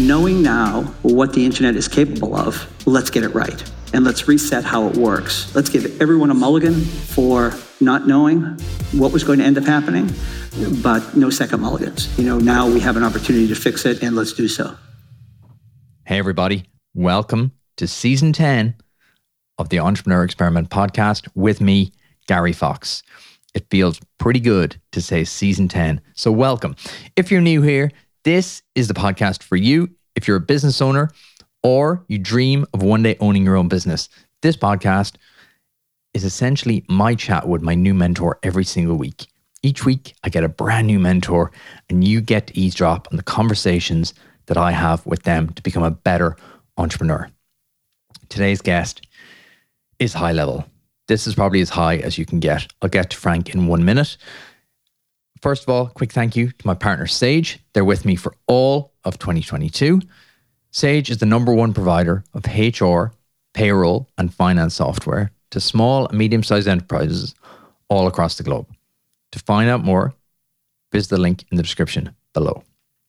Knowing now what the internet is capable of, let's get it right. And let's reset how it works. Let's give everyone a mulligan for not knowing what was going to end up happening, but no second mulligans. Now we have an opportunity to fix it, and let's do so. Hey, everybody. Welcome to Season 10 of the Entrepreneur Experiment podcast with me, Gary Fox. It feels pretty good to say Season 10, so welcome. If you're new here, this is the podcast for you. If you're a business owner or you dream of one day owning your own business, this podcast is essentially my chat with my new mentor every single week. Each week, I get a brand new mentor and you get to eavesdrop on the conversations that I have with them to become a better entrepreneur. Today's guest is high level. This is probably as high as you can get. I'll get to Frank in 1 minute. First of all, quick thank you to my partner, Sage. They're with me for all of 2022. Sage is the number one provider of HR, payroll, and finance software to small and medium-sized enterprises all across the globe. To find out more, visit the link in the description below.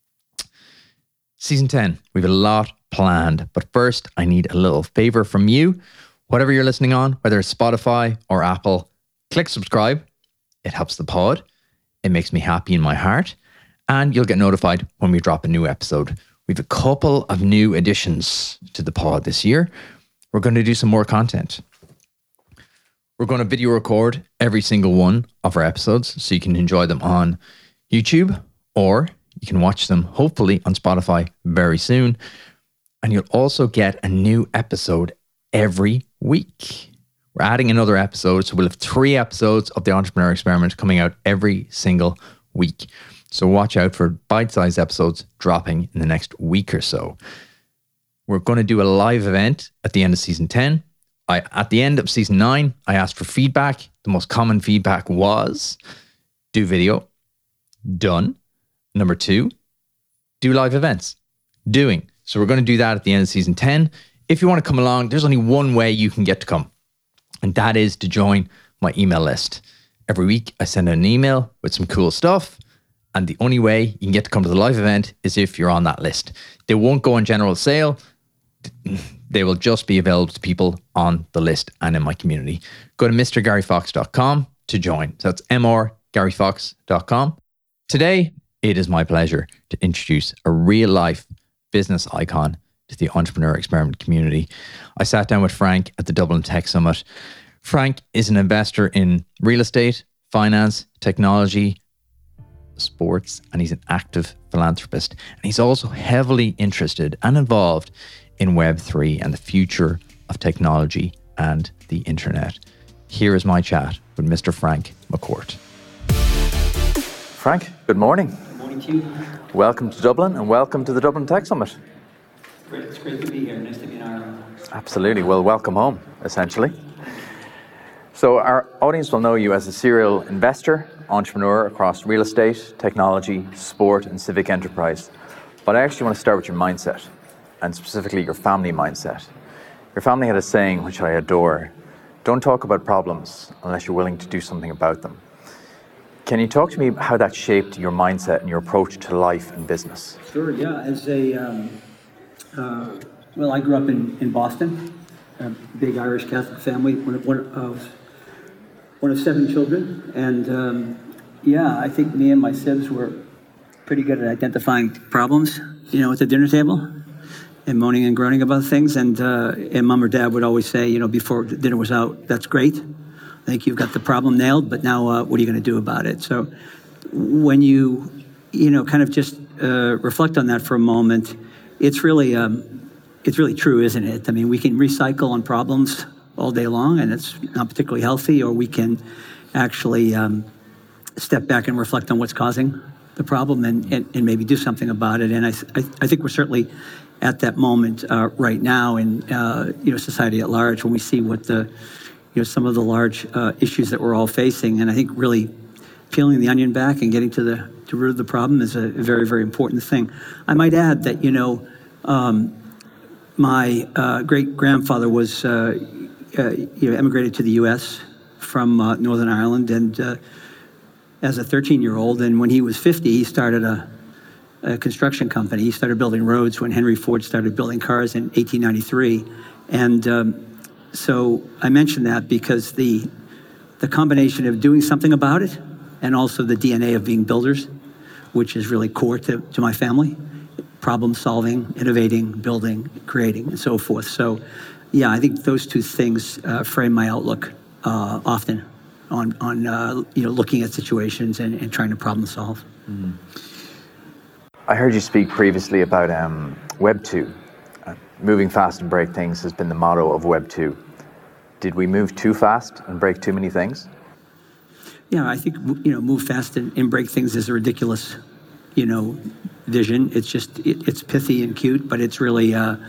Season 10, we have a lot planned, but first I need a little favor from you. Whatever you're listening on, whether it's Spotify or Apple, click subscribe. It helps the pod. It makes me happy in my heart. And you'll get notified when we drop a new episode. We have a couple of new additions to the pod this year. We're going to do some more content. We're going to video record every single one of our episodes so you can enjoy them on YouTube, or you can watch them hopefully on Spotify very soon. And you'll also get a new episode every week. We're adding another episode, so we'll have 3 episodes of the Entrepreneur Experiment coming out every single week. So watch out for bite-sized episodes dropping in the next week or so. We're going to do a live event at the end of Season 10. At the end of Season 9, I asked for feedback. The most common feedback was, do video. Done. Number 2, do live events. Doing. So we're going to do that at the end of Season 10. If you want to come along, there's only one way you can get to come. And that is to join my email list. Every week, I send out an email with some cool stuff. And the only way you can get to come to the live event is if you're on that list. They won't go on general sale. They will just be available to people on the list and in my community. Go to mrgaryfox.com to join. So that's mrgaryfox.com. Today, it is my pleasure to introduce a real-life business icon to the Entrepreneur Experiment community. I sat down with Frank at the Dublin Tech Summit. Frank is an investor in real estate, finance, technology, sports, and he's an active philanthropist. And he's also heavily interested and involved in Web3 and the future of technology and the internet. Here is my chat with Mr. Frank McCourt. Frank, good morning. Good morning to you. Welcome to Dublin and welcome to the Dublin Tech Summit. It's great to be here. Nice to be in Ireland. Absolutely. Well, welcome home, essentially. So our audience will know you as a serial investor, entrepreneur across real estate, technology, sport, and civic enterprise. But I actually want to start with your mindset, and specifically your family mindset. Your family had a saying, which I adore: don't talk about problems unless you're willing to do something about them. Can you talk to me how that shaped your mindset and your approach to life and business? Sure, yeah. As I grew up in Boston, a big Irish Catholic family, one of 7 children. And I think me and my sibs were pretty good at identifying problems, at the dinner table and moaning and groaning about things. And mom or dad would always say, before the dinner was out, that's great. I think you've got the problem nailed, but now what are you going to do about it? So when you, kind of just reflect on that for a moment, it's really true, isn't it? I mean, we can recycle on problems all day long, and it's not particularly healthy, or we can actually step back and reflect on what's causing the problem and maybe do something about it. And I think we're certainly at that moment right now in society at large, when we see what some of the large issues that we're all facing. And I think really peeling the onion back and getting to the root of the problem is a very, very important thing. I might add that, my great-grandfather was emigrated to the U.S. from Northern Ireland, and as a 13-year-old, and when he was 50, he started a construction company. He started building roads when Henry Ford started building cars in 1893. And so I mention that because the combination of doing something about it and also the DNA of being builders, which is really core to my family, problem solving, innovating, building, creating, and so forth. So yeah, I think those two things frame my outlook often on looking at situations and trying to problem solve. Mm-hmm. I heard you speak previously about Web 2. Moving fast and break things has been the motto of Web 2. Did we move too fast and break too many things? Yeah, I think move fast and break things is a ridiculous vision. It's just it's pithy and cute, but it's really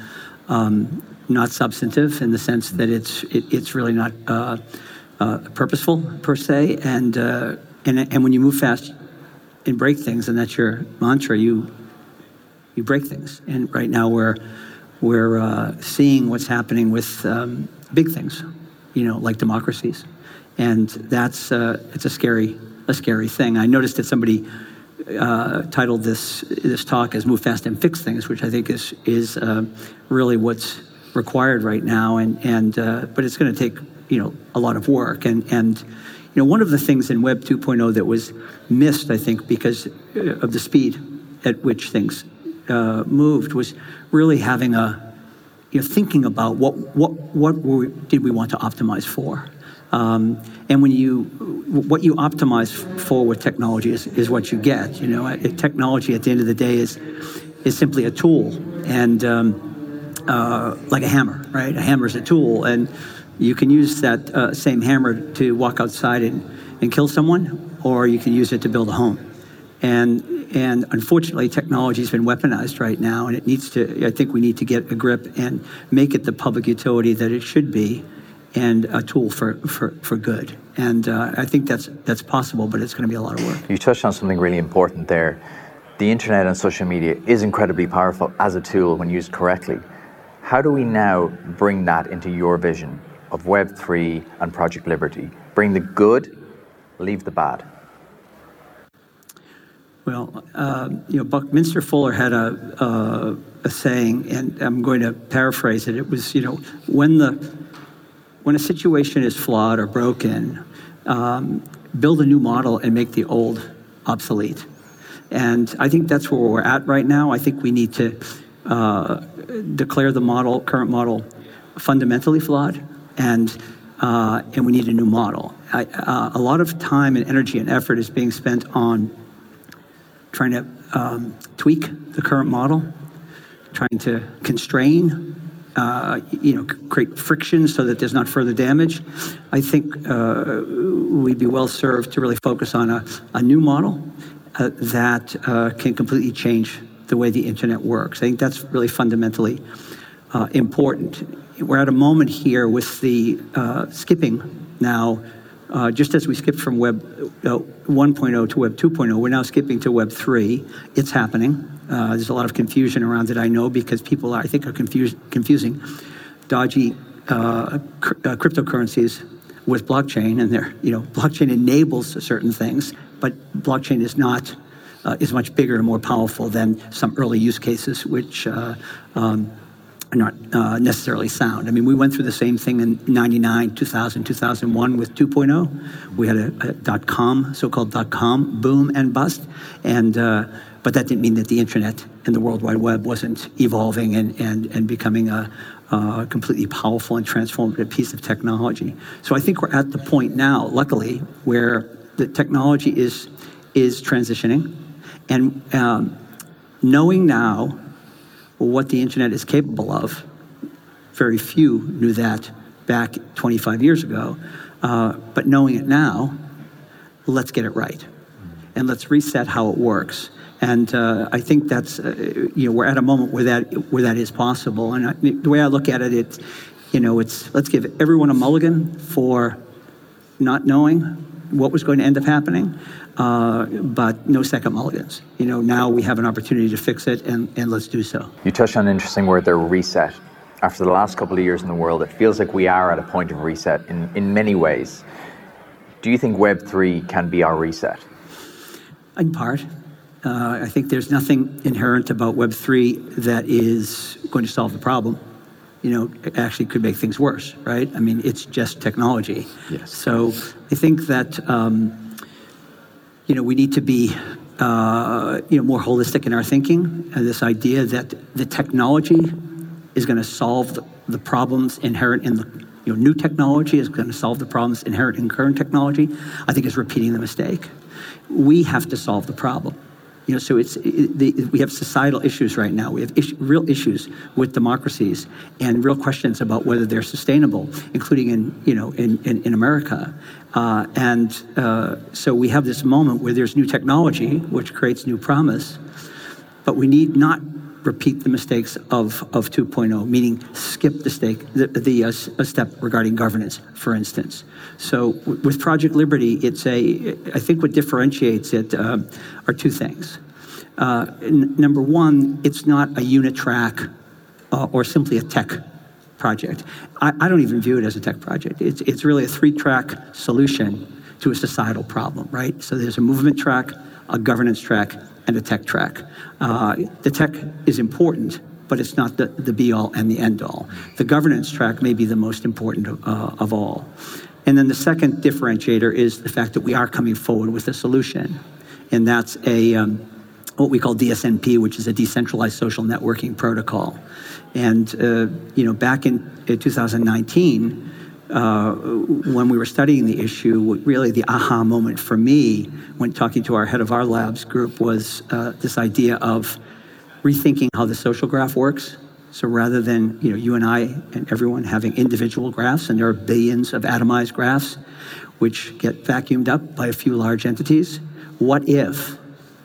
not substantive in the sense that it's really not purposeful per se. And when you move fast and break things, and that's your mantra, you break things. And right now we're seeing what's happening with big things, like democracies, and that's it's a scary thing. I noticed that somebody titled this talk as "Move Fast and Fix Things," which I think is really what's required right now, but it's going to take a lot of work, and one of the things in Web 2.0 that was missed, I think, because of the speed at which things moved, was really having thinking about what did we want to optimize for. And what you optimize for with technology is what you get. Technology at the end of the day is simply a tool, and like a hammer, right? A hammer is a tool, and you can use that same hammer to walk outside and kill someone, or you can use it to build a home. And unfortunately, technology has been weaponized right now, and I think we need to get a grip and make it the public utility that it should be, and a tool for good. And I think that's possible, but it's going to be a lot of work. You touched on something really important there. The internet and social media is incredibly powerful as a tool when used correctly. How do we now bring that into your vision of Web3 and Project Liberty? Bring the good, leave the bad. Well, Buckminster Fuller had a saying, and I'm going to paraphrase it. It was, when a situation is flawed or broken, build a new model and make the old obsolete. And I think that's where we're at right now. I think we need to declare the current model, fundamentally flawed, and we need a new model. A lot of time and energy and effort is being spent on trying to tweak the current model, trying to constrain, create friction so that there's not further damage. I think we'd be well served to really focus on a new model that can completely change the way the internet works. I think that's really fundamentally important. We're at a moment here with the skipping now. Just as we skipped from Web 1.0 to Web 2.0, we're now skipping to Web 3. It's happening. There's a lot of confusion around it, I know, because people are confusing dodgy cryptocurrencies with blockchain, and blockchain enables certain things, but blockchain is not is much bigger and more powerful than some early use cases, which are not necessarily sound. I mean, we went through the same thing in 99, 2000, 2001 with 2.0. We had a .com, so-called .com boom and bust, but that didn't mean that the internet and the World Wide Web wasn't evolving and becoming a completely powerful and transformative piece of technology. So I think we're at the point now, luckily, where the technology is transitioning, and knowing now what the internet is capable of. Very few knew that back 25 years ago, but knowing it now, let's get it right, and let's reset how it works. And I think that's we're at a moment where that is possible. And the way I look at it, it's let's give everyone a mulligan for not knowing what was going to end up happening, but no second mulligans. Now we have an opportunity to fix it, and let's do so. You touched on an interesting word there, reset. After the last couple of years in the world, it feels like we are at a point of reset in many ways. Do you think Web3 can be our reset? In part. I think there's nothing inherent about Web3 that is going to solve the problem. It actually could make things worse, right? I mean, it's just technology. Yes. So I think that, we need to be, more holistic in our thinking. This idea that the technology is going to solve the problems inherent in the, new technology is going to solve the problems inherent in current technology, I think is repeating the mistake. We have to solve the problem. So we have societal issues right now. We have real issues with democracies and real questions about whether they're sustainable, including in America. So we have this moment where there's new technology, which creates new promise, but we need not repeat the mistakes of 2.0, meaning skip the step regarding governance, for instance. So with Project Liberty, I think what differentiates it are two things. Number one, it's not a unit track or simply a tech project. I don't even view it as a tech project. It's really a 3-track solution to a societal problem, right? So there's a movement track, a governance track, and a tech track. The tech is important, but it's not the be-all and the end-all. The governance track may be the most important of all. And then the second differentiator is the fact that we are coming forward with a solution, and that's what we call DSNP, which is a decentralized social networking protocol. And back in 2019, when we were studying the issue, really the aha moment for me when talking to our head of our labs group was this idea of rethinking how the social graph works. So rather than you and I and everyone having individual graphs, and there are billions of atomized graphs which get vacuumed up by a few large entities, what if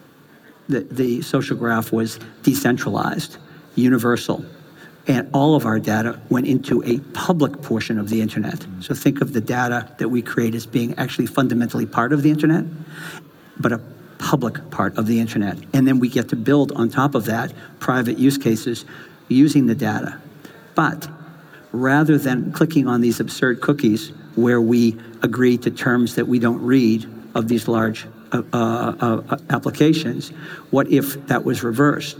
the social graph was decentralized, universal, and all of our data went into a public portion of the internet? So think of the data that we create as being actually fundamentally part of the internet, but a public part of the internet. And then we get to build on top of that private use cases using the data. But rather than clicking on these absurd cookies where we agree to terms that we don't read of these large applications, what if that was reversed?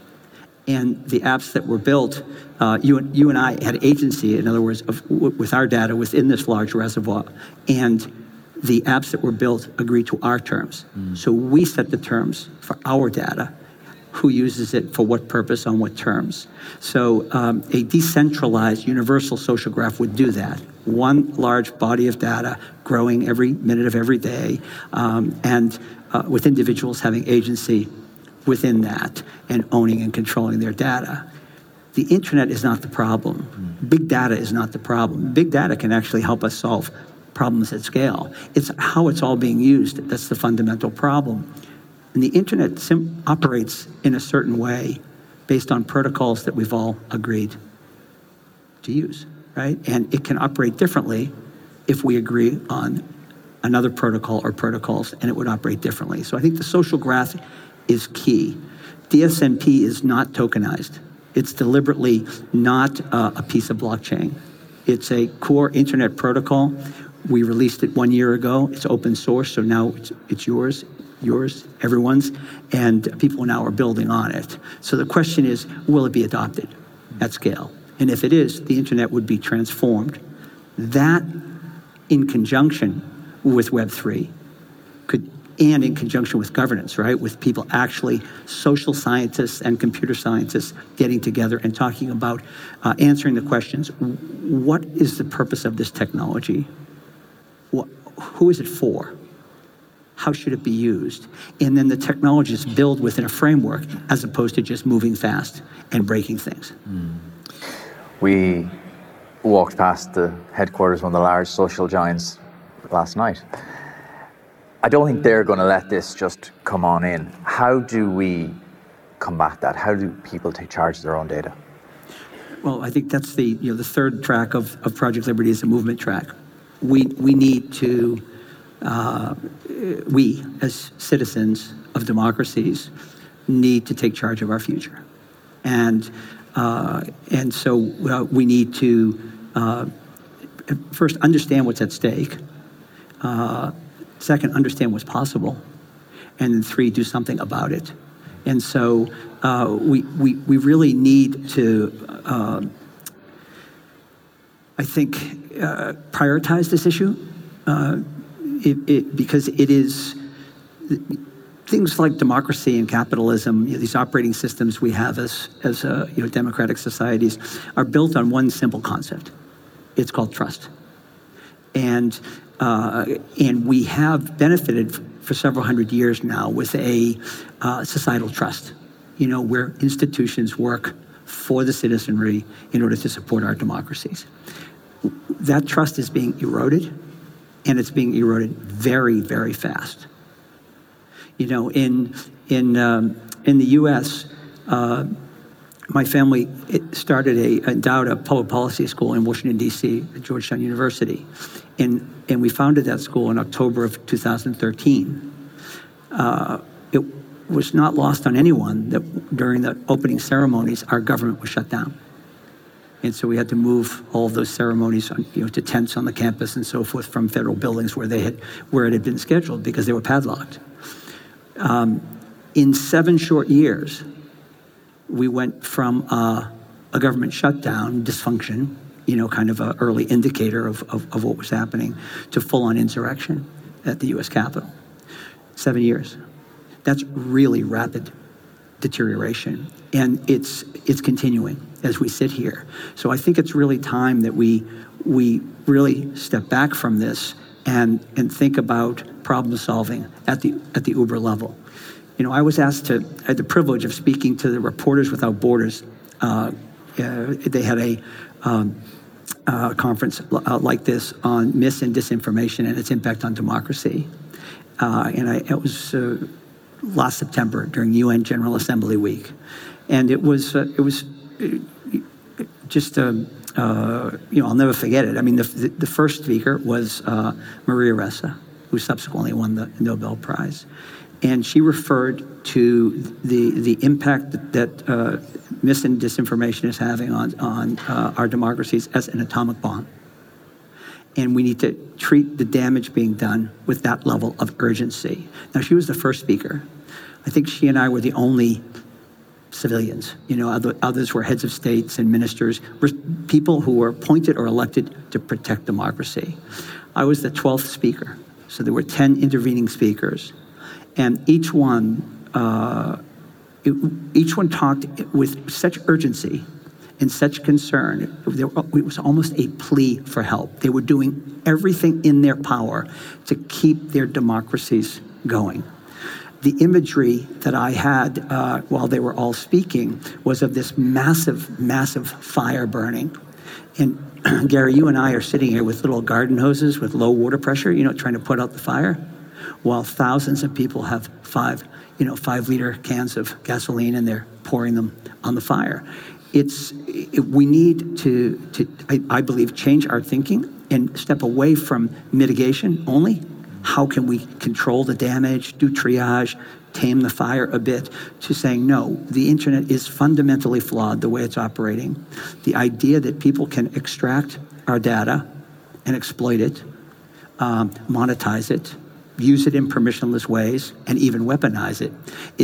And the apps that were built, you and I had agency, in other words, with our data within this large reservoir, and the apps that were built agree to our terms. So we set the terms for our data, who uses it for what purpose on what terms. So a decentralized universal social graph would do that. One large body of data growing every minute of every day, and with individuals having agency within that and owning and controlling their data. The internet is not the problem. Big data is not the problem. Big data can actually help us solve problems at scale. It's how it's all being used that's the fundamental problem. And the internet operates in a certain way based on protocols that we've all agreed to use, right? And it can operate differently if we agree on another protocol or protocols, and it would operate differently. So I think the social graph is key. DSNP is not tokenized. It's deliberately not a piece of blockchain. It's a core internet protocol. We released it 1 year ago. It's open source, so now it's yours, everyone's, and people now are building on it. So the question is, will it be adopted at scale? And if it is, the internet would be transformed. That, in conjunction with Web3, and in conjunction with governance, right? With people actually, social scientists and computer scientists getting together and talking about answering the questions, what is the purpose of this technology? Who is it for? How should it be used? And then the technologies build within a framework as opposed to just moving fast and breaking things. We walked past the headquarters of one of the large social giants last night. I don't think they're going to let this just come on in. How do we combat that? How do people take charge of their own data? Well, I think that's the third track of Project Liberty is a movement track. We need to, we as citizens of democracies need to take charge of our future. And so we need to first understand what's at stake. Second, understand what's possible. and then 3, do something about it. And so we really need to, I think, prioritize this issue because it is things like democracy and capitalism. These operating systems we have as democratic societies are built on one simple concept. It's called trust, and we have benefited for several hundred years now with a societal trust, where institutions work for the citizenry in order to support our democracies. That trust is being eroded, and it's being eroded very, very fast. In the U.S., my family endowed a public policy school in Washington, D.C. at Georgetown University, and we founded that school in October of 2013. It was not lost on anyone that during the opening ceremonies, our government was shut down. And so we had to move all of those ceremonies to tents on the campus and so forth from federal buildings where it had been scheduled because they were padlocked. In 7 short years, we went from a government shutdown, dysfunction, kind of an early indicator of what was happening, to full-on insurrection at the U.S. Capitol. 7 years. That's really rapid deterioration, and it's continuing as we sit here. So I think it's really time that we really step back from this and think about problem solving at the Uber level. I had the privilege of speaking to the Reporters Without Borders. They had a conference like this on mis and disinformation and its impact on democracy. It was last September during UN General Assembly Week, and it was just I'll never forget it. I mean, the first speaker was Maria Ressa, who subsequently won the Nobel Prize. And she referred to the impact that mis and disinformation is having on our democracies as an atomic bomb. And we need to treat the damage being done with that level of urgency. Now, she was the first speaker. I think she and I were the only civilians. Others were heads of states and ministers, people who were appointed or elected to protect democracy. I was the 12th speaker. So there were 10 intervening speakers. And each one talked with such urgency and such concern. It was almost a plea for help. They were doing everything in their power to keep their democracies going. The imagery that I had while they were all speaking was of this massive, massive fire burning. And Gary, you and I are sitting here with little garden hoses with low water pressure, trying to put out the fire, while thousands of people have 5-liter cans of gasoline and they're pouring them on the fire. We need to, I believe, change our thinking and step away from mitigation only. How can we control the damage, do triage, tame the fire a bit, to saying, no, the internet is fundamentally flawed the way it's operating. The idea that people can extract our data and exploit it, monetize it, use it in permissionless ways, and even weaponize it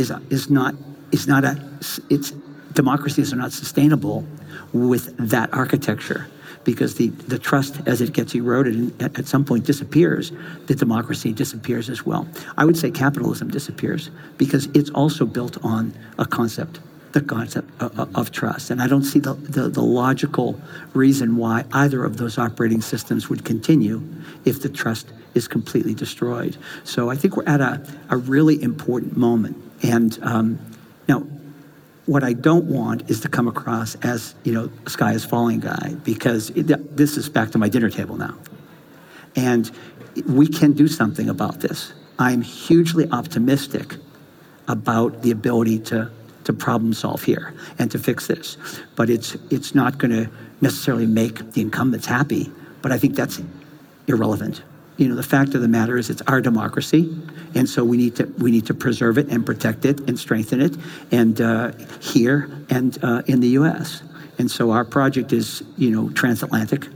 democracies are not sustainable with that architecture, because the trust, as it gets eroded and at some point disappears, the democracy disappears as well. I would say capitalism disappears because it's also built on the concept of trust. And I don't see the logical reason why either of those operating systems would continue if the trust is completely destroyed. So I think we're at a really important moment. And now, what I don't want is to come across as, a sky is falling guy, because this is back to my dinner table now. And we can do something about this. I'm hugely optimistic about the ability to problem solve here and to fix this. But it's not going to necessarily make the incumbents happy, but I think that's irrelevant. The fact of the matter is it's our democracy, and so we need to preserve it and protect it and strengthen it, and here and in the U.S. And so our project is transatlantic.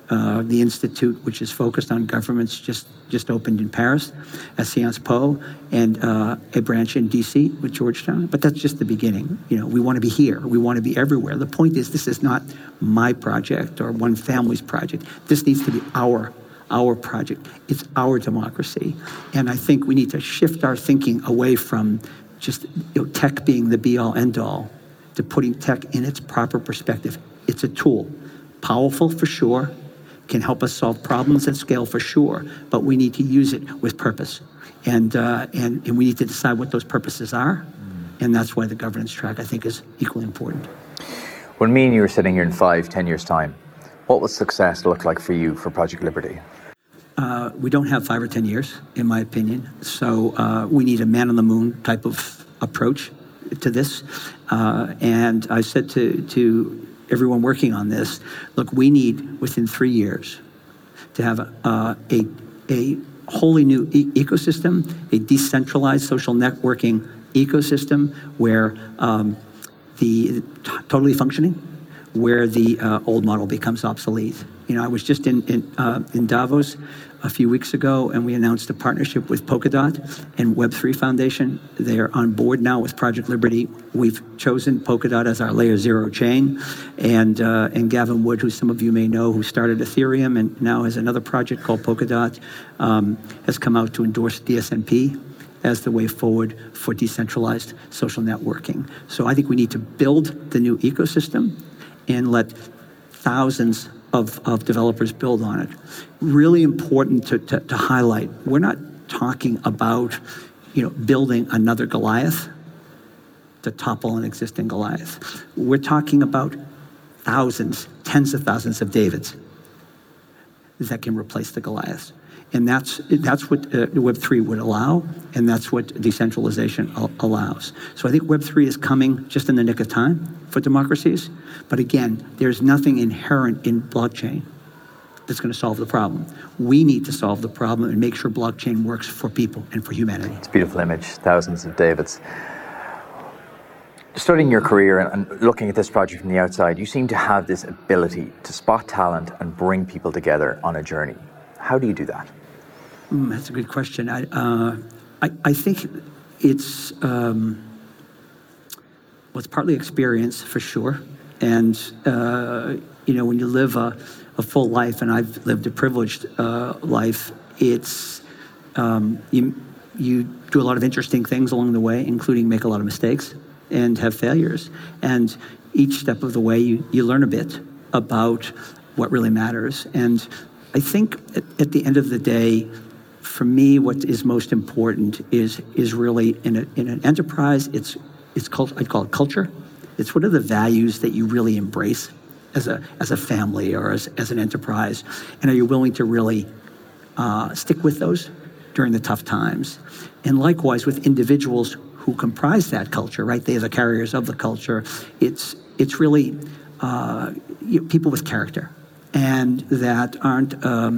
The institute, which is focused on governments, just opened in Paris at Sciences Po, and a branch in DC with Georgetown. But that's just the beginning. We want to be here. We want to be everywhere. The point is, this is not my project or one family's project. This needs to be our project. It's our democracy. And I think we need to shift our thinking away from just tech being the be-all, end-all, to putting tech in its proper perspective. It's a tool. Powerful for sure, can help us solve problems at scale for sure, but we need to use it with purpose. And we need to decide what those purposes are, and that's why the governance track, I think, is equally important. When me and you were sitting here in 5-10 years' time, what would success look like for you for Project Liberty? We don't have 5 or 10 years, in my opinion, so we need a man-on-the-moon type of approach to this. And I said to everyone working on this, look, we need within 3 years to have a wholly new ecosystem, a decentralized social networking ecosystem where the totally functioning, where the old model becomes obsolete. I was just in Davos a few weeks ago, and we announced a partnership with Polkadot and Web3 Foundation. They are on board now with Project Liberty. We've chosen Polkadot as our layer 0 chain, and Gavin Wood, who some of you may know, who started Ethereum and now has another project called Polkadot, has come out to endorse DSNP as the way forward for decentralized social networking. So I think we need to build the new ecosystem and let thousands of developers build on it. Really important to highlight, we're not talking about building another Goliath to topple an existing Goliath. We're talking about thousands, tens of thousands of Davids that can replace the Goliaths. And that's what Web3 would allow, and that's what decentralization allows. So I think Web3 is coming just in the nick of time for democracies. But again, there's nothing inherent in blockchain that's going to solve the problem. We need to solve the problem and make sure blockchain works for people and for humanity. It's a beautiful image, thousands of Davids. Studying your career and looking at this project from the outside, you seem to have this ability to spot talent and bring people together on a journey. How do you do that? That's a good question. I think it's it's partly experience for sure, and when you live a full life, and I've lived a privileged life, it's you do a lot of interesting things along the way, including make a lot of mistakes and have failures, and each step of the way you learn a bit about what really matters. And I think at the end of the day, for me, what is most important is really in an enterprise. It's I'd call it culture. It's what are the values that you really embrace as a family or as an enterprise, and are you willing to really stick with those during the tough times? And likewise with individuals who comprise that culture, right? They are the carriers of the culture. It's really people with character, and that aren't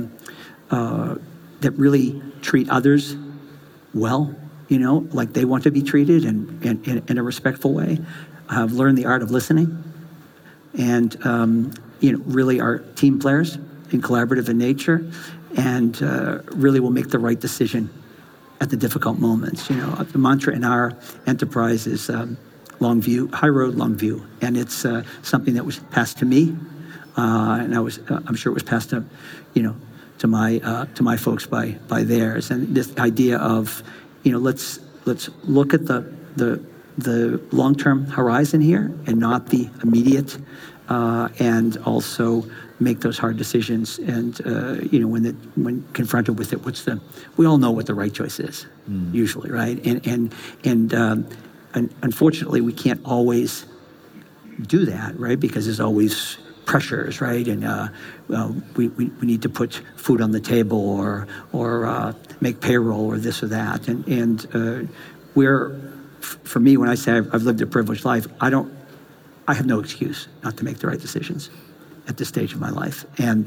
that really treat others well, like they want to be treated and in a respectful way. Have learned the art of listening, and really are team players and collaborative in nature, and really will make the right decision at the difficult moments. The mantra in our enterprise is long view, high road, long view, and it's something that was passed to me, and I'm sure it was passed to to my folks by theirs. And this idea of let's look at the long-term horizon here and not the immediate, and also make those hard decisions. And when confronted with it, we all know what the right choice is, usually, right? And unfortunately, we can't always do that, right? Because there's always pressures, right? And we need to put food on the table or make payroll or this or that. And for me, when I say I've lived a privileged life, I have no excuse not to make the right decisions at this stage of my life. And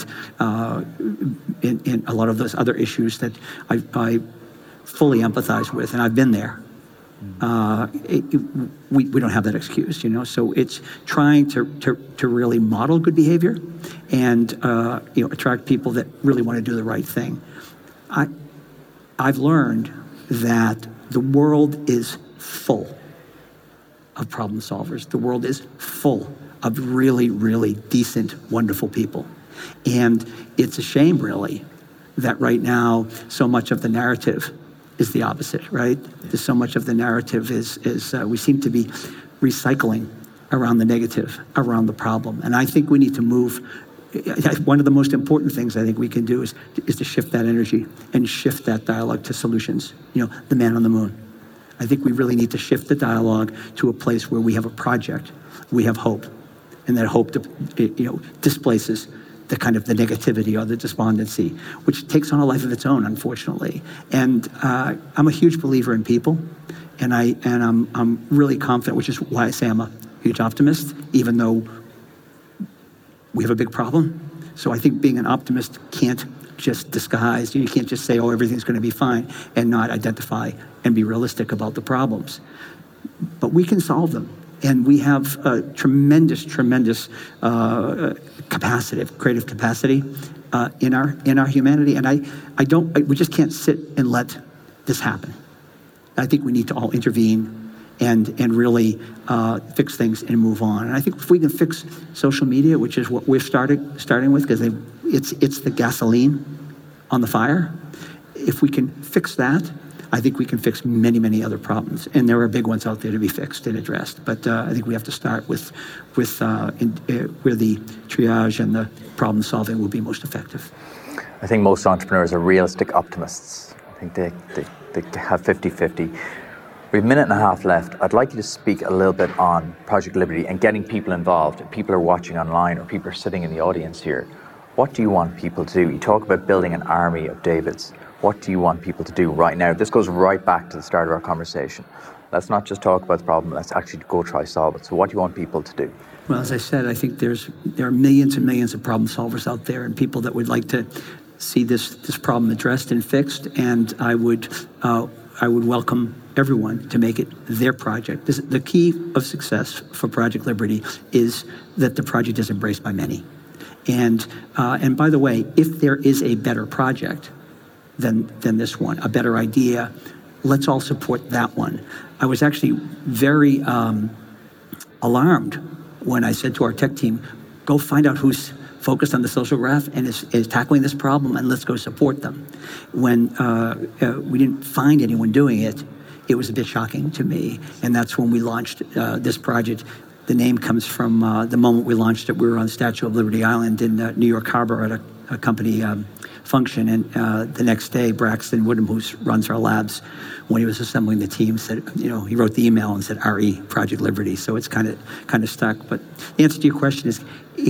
in a lot of those other issues that I fully empathize with, and I've been there, we don't have that excuse, So it's trying to really model good behavior and attract people that really want to do the right thing. I've learned that the world is full of problem solvers. The world is full of really, really decent, wonderful people. And it's a shame, really, that right now so much of the narrative is the opposite, right? So much of the narrative is we seem to be recycling around the negative, around the problem. And I think we need to move. One of the most important things I think we can do is to shift that energy and shift that dialogue to solutions. The man on the moon. I think we really need to shift the dialogue to a place where we have a project, we have hope, and that hope, displaces the kind of the negativity or the despondency, which takes on a life of its own, unfortunately. And I'm a huge believer in people, and I'm really confident, which is why I say I'm a huge optimist, even though we have a big problem. So I think being an optimist can't just disguise. You can't just say, oh, everything's going to be fine, and not identify and be realistic about the problems. But we can solve them. And we have a tremendous capacity, creative capacity in our humanity. And we just can't sit and let this happen. I think we need to all intervene and really fix things and move on. And I think if we can fix social media, which is what we're starting with, because it's the gasoline on the fire. If we can fix that, I think we can fix many, many other problems. And there are big ones out there to be fixed and addressed. But I think we have to start with where the triage and the problem solving will be most effective. I think most entrepreneurs are realistic optimists. I think they have 50-50. We have a minute and a half left. I'd like you to speak a little bit on Project Liberty and getting people involved. If people are watching online or people are sitting in the audience here, what do you want people to do? You talk about building an army of Davids. What do you want people to do right now? This goes right back to the start of our conversation. Let's not just talk about the problem, let's actually go try solve it. So what do you want people to do? Well, as I said, I think there are millions and millions of problem solvers out there and people that would like to see this problem addressed and fixed. And I would welcome everyone to make it their project. The key of success for Project Liberty is that the project is embraced by many. And by the way, if there is a better project than this one, a better idea, let's all support that one. I was actually very alarmed when I said to our tech team, go find out who's focused on the social graph and is tackling this problem, and let's go support them. When we didn't find anyone doing it, it was a bit shocking to me. And that's when we launched this project. The name comes from the moment we launched it. We were on Statue of Liberty Island in New York Harbor at a company function. And the next day, Braxton Woodham, who runs our labs, when he was assembling the team, said, he wrote the email and said, RE, Project Liberty. So it's kind of stuck. But the answer to your question is,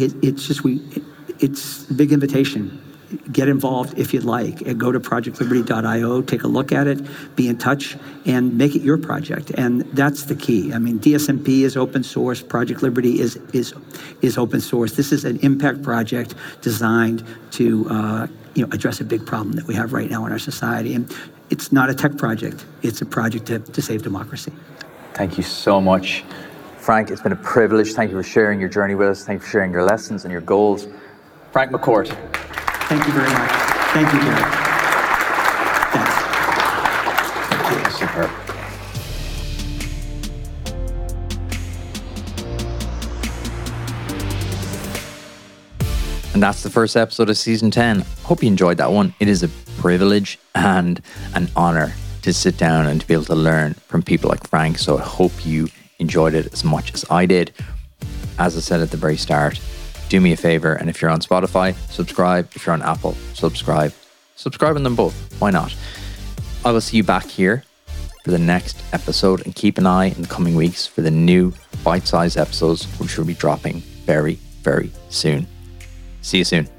it's a big invitation. Get involved if you'd like. Go to projectliberty.io, take a look at it, be in touch, and make it your project. And that's the key. I mean, DSMP is open source. Project Liberty is open source. This is an impact project designed to address a big problem that we have right now in our society. And it's not a tech project. It's a project to save democracy. Thank you so much. Frank, it's been a privilege. Thank you for sharing your journey with us. Thank you for sharing your lessons and your goals. Frank McCourt. Thank you very much. Thank you, Gary. Thanks. Superb. And that's the first episode of Season 10. Hope you enjoyed that one. It is a privilege and an honor to sit down and to be able to learn from people like Frank. So I hope you enjoyed it as much as I did. As I said at the very start, do me a favor, and if you're on Spotify, subscribe. If you're on Apple, subscribe. Subscribe on them both. Why not? I will see you back here for the next episode, and keep an eye in the coming weeks for the new bite-sized episodes, which will be dropping very, very soon. See you soon.